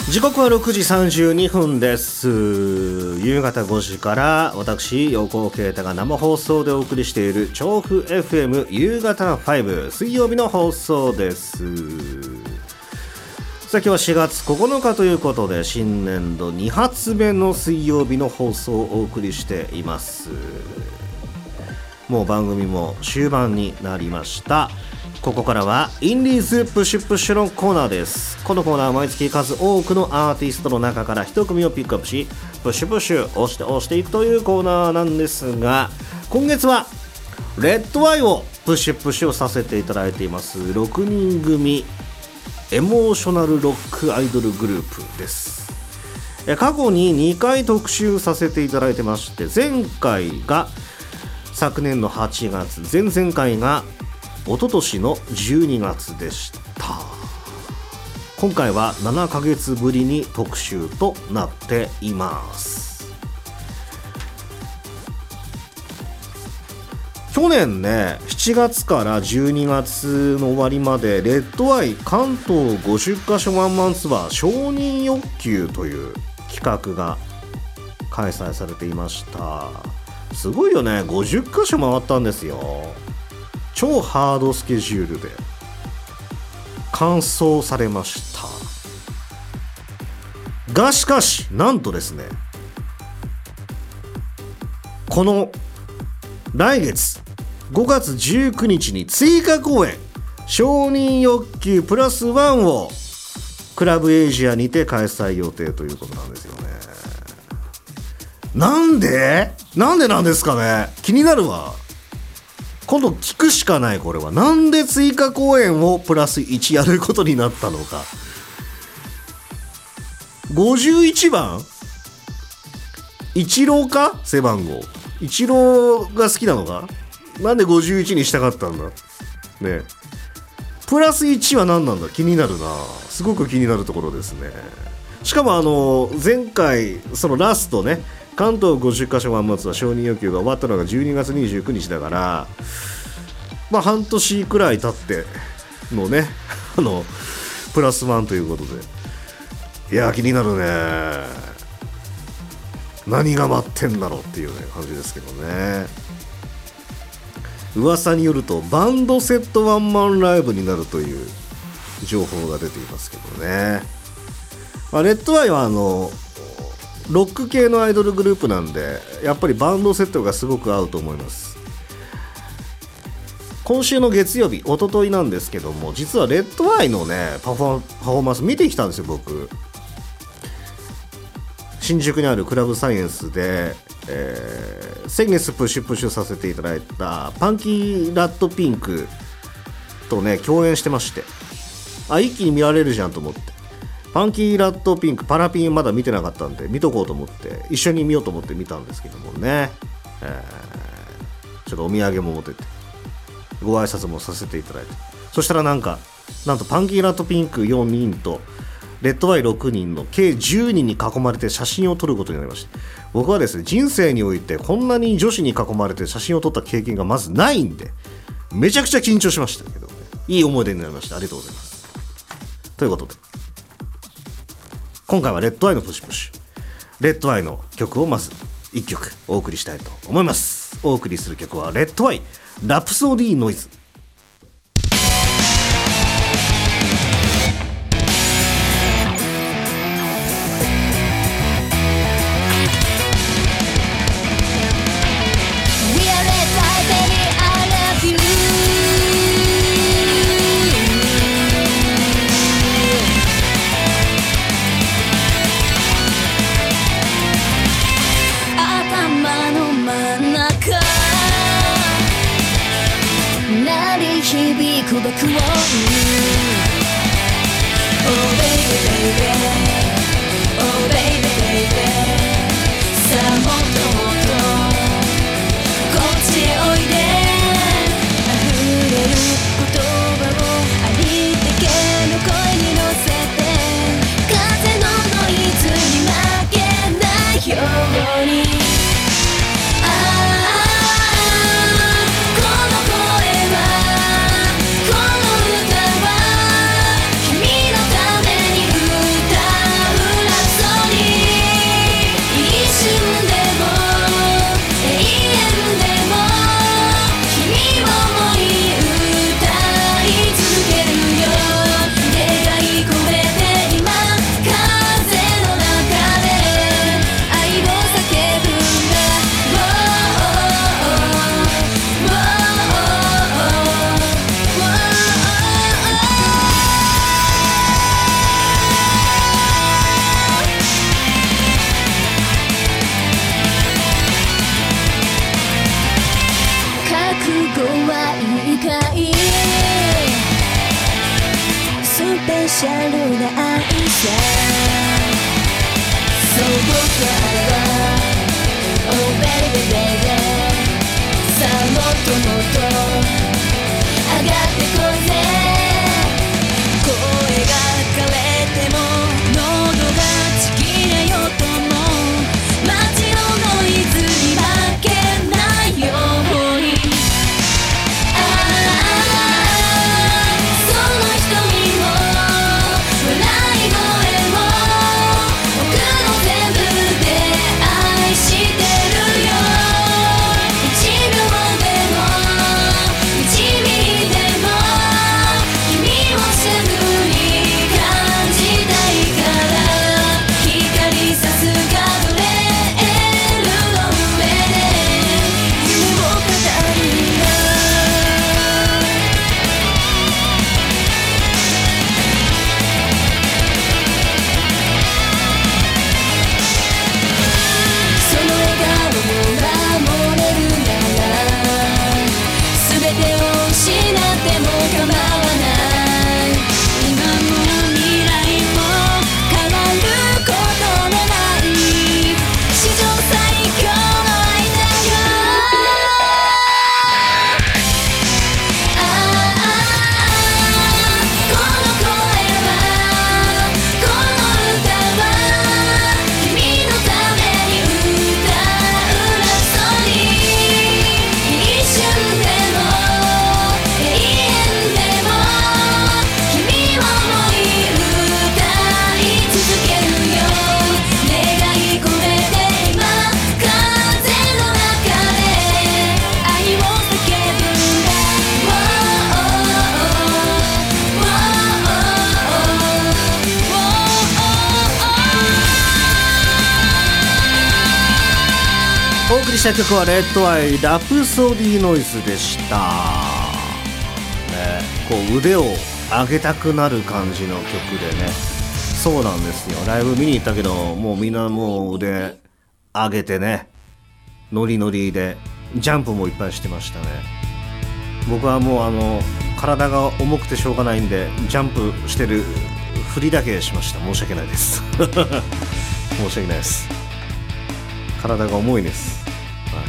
時刻は6時32分です。夕方5時から私横尾啓太が生放送でお送りしている調布 FM 夕方5水曜日の放送です。さあ今日は4月9日ということで新年度2発目の水曜日の放送をお送りしています。もう番組も終盤になりました。ここからはインディーズプッシュプッシュのコーナーです。このコーナーは毎月数多くのアーティストの中から一組をピックアップしプッシュプッシュ押していくというコーナーなんですが、今月はレッドアイをプッシュをさせていただいています6人組エモーショナルロックアイドルグループです。過去に2回特集させていただいてまして、前回が昨年の8月、前々回が一昨年の12月でした。今回は7ヶ月ぶりに特集となっています。去年ね、7月から12月の終わりまでレッドアイ関東50カ所ワンマンツアー承認欲求という企画が開催されていました。すごいよね、50カ所回ったんですよ。超ハードスケジュールで完走されましたが、しかしなんとですね、この来月5月19日に追加公演承認欲求プラスワンをクラブエイジアにて開催予定ということなんですよね。なんでなんですかね、気になるわ。今度聞くしかない。これはなんで追加公演をプラス1やることになったのか。51番イチローか、背番号イチローが好きなのか、なんで51にしたかったんだね。プラス1は何なんだ、気になるな。すごく気になるところですね。しかも前回そのラストね、関東50カ所ワンマンツアー承認欲求が終わったのが12月29日だから、まあ半年くらい経ってのねプラスワンということで、いや気になるね。何が待ってんだろうっていうね感じですけどね。噂によるとバンドセットワンマンライブになるという情報が出ていますけどね。まあ、レッドアイはロック系のアイドルグループなんで、やっぱりバンドセットがすごく合うと思います。今週の月曜日、一昨日なんですけども、実はレッドアイのねパフォーマンス見てきたんですよ。僕新宿にあるクラブサイエンスで、先月プッシュさせていただいたパンキーラットピンクとね共演してまして、一気に見られるじゃんと思って、パンキーラットピンクパラピンまだ見てなかったんで見とこうと思って一緒に見ようと思って見たんですけどもね、ちょっとお土産も持ってってご挨拶もさせていただいて、そしたらなんとパンキーラットピンク4人とレッドアイ6人の計10人に囲まれて写真を撮ることになりました。僕はですね、人生においてこんなに女子に囲まれて写真を撮った経験がまずないんで、めちゃくちゃ緊張しましたけど、ね、いい思い出になりました。ありがとうございます。ということで今回はレッドアイのプッシュ、レッドアイの曲をまず1曲お送りしたいと思います。お送りする曲はレッドアイラプソディーノイズ。 頭の真ん中シャルな愛さ、そう僕はOh baby baby さあもっともっと上がってこうぜ、声が枯れても喉がちぎれようとも街のノイズに負けないように、その瞳も笑い声も僕の全部で愛してるよ、1秒でも1ミリでも君をすぐに感じたいから、光さすガードレールの上で夢を語るんだ、その笑顔を守れるなら全てを失っても構わない、今も未来も変わることのない史上最強の愛だよ、この声はこの歌は君のために歌うラプソディ、一瞬でも永遠でも君を思い歌い続けるよ、願い込めて今風の中で愛を叫ぶんだ、 お送りした曲はレッドアイラプソディノイズでした、ね、こう腕を上げたくなる感じの曲でね、そうなんですよ、ライブ見に行ったけどもうみんなもう腕上げてね、ノリノリでジャンプもいっぱいしてましたね。僕はもう体が重くてしょうがないんでジャンプしてる振りだけしました。申し訳ないです申し訳ないです、体が重いです、はい、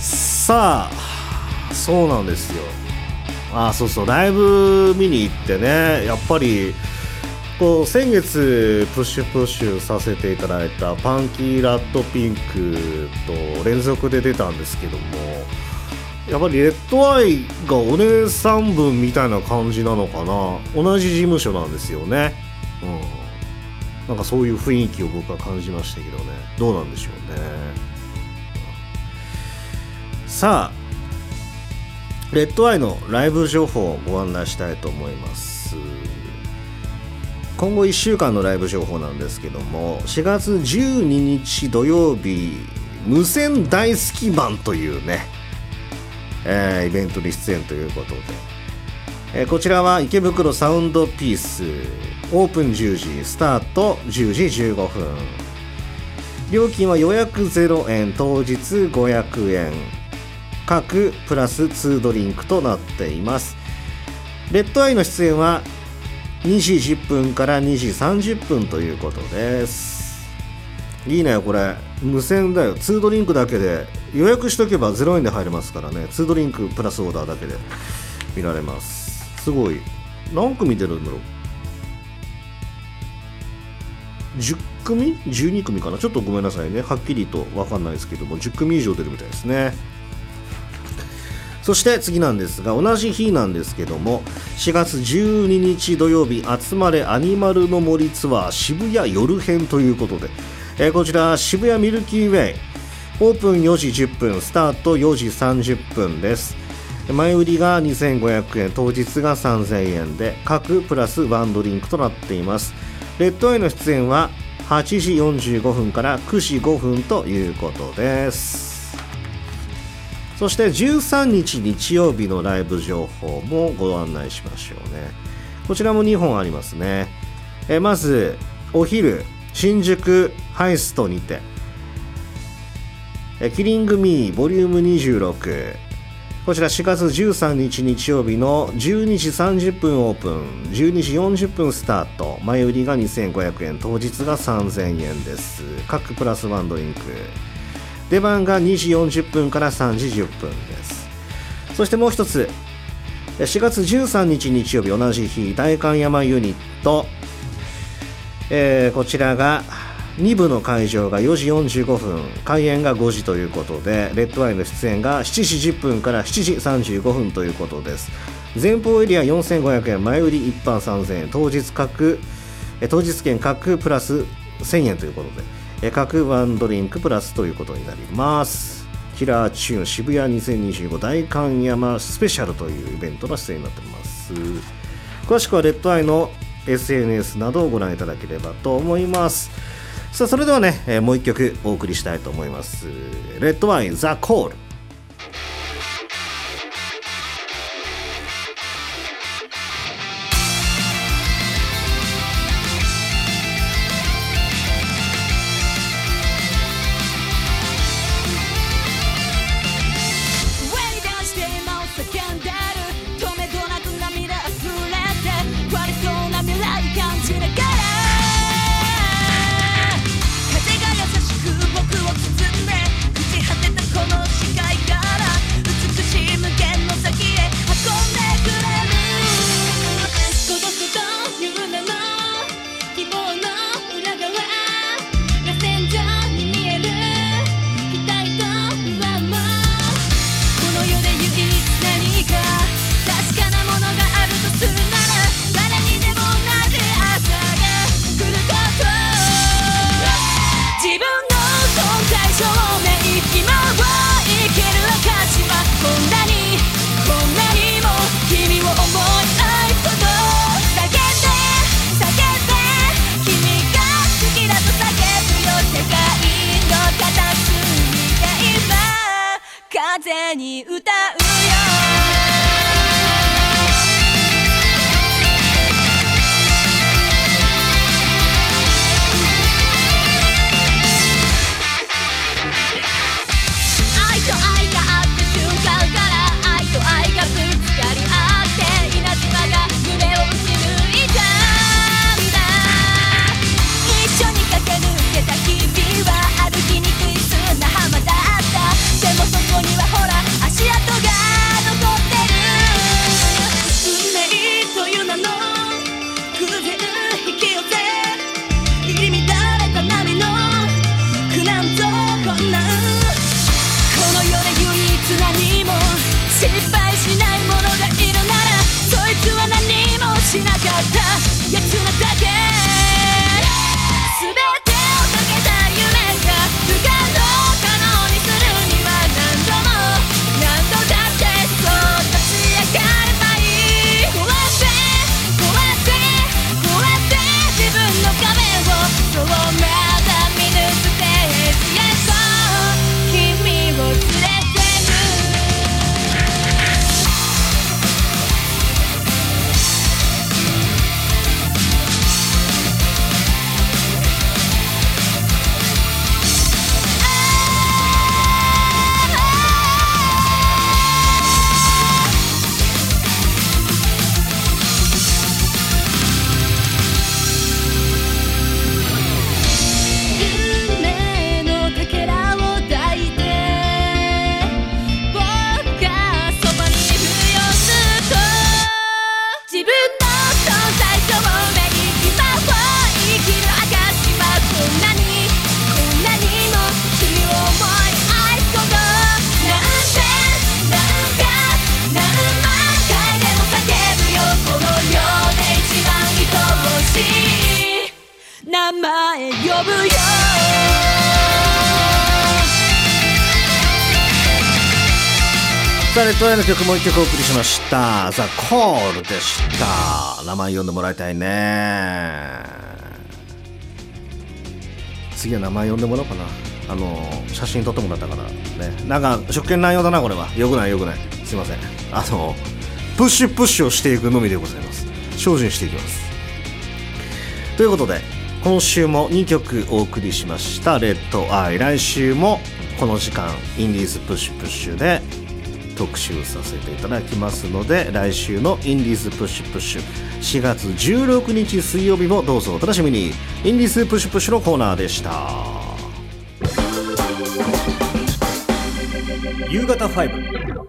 さあそうなんですよ、そうそうライブ見に行ってね、やっぱりこう先月プッシュさせていただいたパンキーラッドピンクと連続で出たんですけども、やっぱりレッドアイがお姉さん分みたいな感じなのかな、同じ事務所なんですよね、なんかそういう雰囲気を僕は感じましたけどね、どうなんでしょうね。さあレッドアイのライブ情報をご案内したいと思います。今後1週間のライブ情報なんですけども、4月12日土曜日無線大好き版というね、イベントに出演ということで、こちらは池袋サウンドピース、オープン10時スタート10時15分、料金は予約0円当日500円各プラス2ドリンクとなっています。レッドアイの出演は2時10分から2時30分ということです。いいねこれ、無線だよ、2ドリンクだけで予約しとけば0円で入れますからね、2ドリンクプラスオーダーだけで見られます。すごい。何組出るんだろう、10組 ?12 組かな、ちょっとごめんなさいね、はっきりと分かんないですけども10組以上出るみたいですね。そして次なんですが、同じ日なんですけども4月12日土曜日集まれアニマルの森ツアー渋谷夜編ということで、こちら渋谷ミルキーウェイオープン4時10分スタート4時30分です。前売りが2500円当日が3000円で各プラス1ドリンクとなっています。レッドアイの出演は8時45分から9時5分ということです。そして13日日曜日のライブ情報もご案内しましょうね。こちらも2本ありますね。まずお昼新宿ハイストにてキリングミーボリューム26、ここちら4月13日日曜日の12時30分オープン、12時40分スタート、前売りが2500円、当日が3000円です。各プラスワンドリンク、出番が2時40分から3時10分です。そしてもう一つ、4月13日日曜日同じ日、代官山ユニット、こちらが2部の会場が4時45分、開演が5時ということで、レッドアイの出演が7時10分から7時35分ということです。前方エリア4500円、前売り一般3000円、当日券各プラス1000円ということで、各ワンドリンクプラスということになります。キラーチューン渋谷2025代官山スペシャルというイベントの出演になっています。詳しくはレッドアイの SNS などをご覧いただければと思います。さあそれではね、もう一曲お送りしたいと思います。レッドアイザコール。 風に歌うよ。愛と愛があった瞬間から愛と愛がぶつかり合って稲妻が胸を打ち抜いたんだ。一緒に駆け抜けた日々は歩きにくい砂浜だった。でもそこにはほら足跡が残ってる。運命という名の偶然引き寄せ入り乱れた波の苦難と困難。この世で唯一何も失敗しない者がいるならそいつは何もしなかったやつなだけ。全てをかけた夢が不可能可能にするには何度だってそう立ち上がればいい。こうやって自分の壁をそうまだ見ぬステージへと君を連れてく。夢のかけらを抱いて僕がそばにいる様子と自分の存在証明に今を生きる証はこんなにも君を思い愛すこと何万回でも叫ぶよ。この世で一番愛しい名前呼ぶよ。 さあレッドアイの曲もう一曲お送りしました。ザ・コールでした。名前読んでもらいたいね。次は名前読んでもらおうかな。写真撮ってもらったからね。なんか職権乱用だなこれは。よくないすいません。プッシュをしていくのみでございます。精進していきます。ということで今週も2曲お送りしましたレッドアイ。来週もこの時間インディーズプッシュで特集させていただきますので、来週のインディーズプッシュプッシュ4月16日水曜日もどうぞお楽しみに。インディーズプッシュプッシュのコーナーでした。夕方5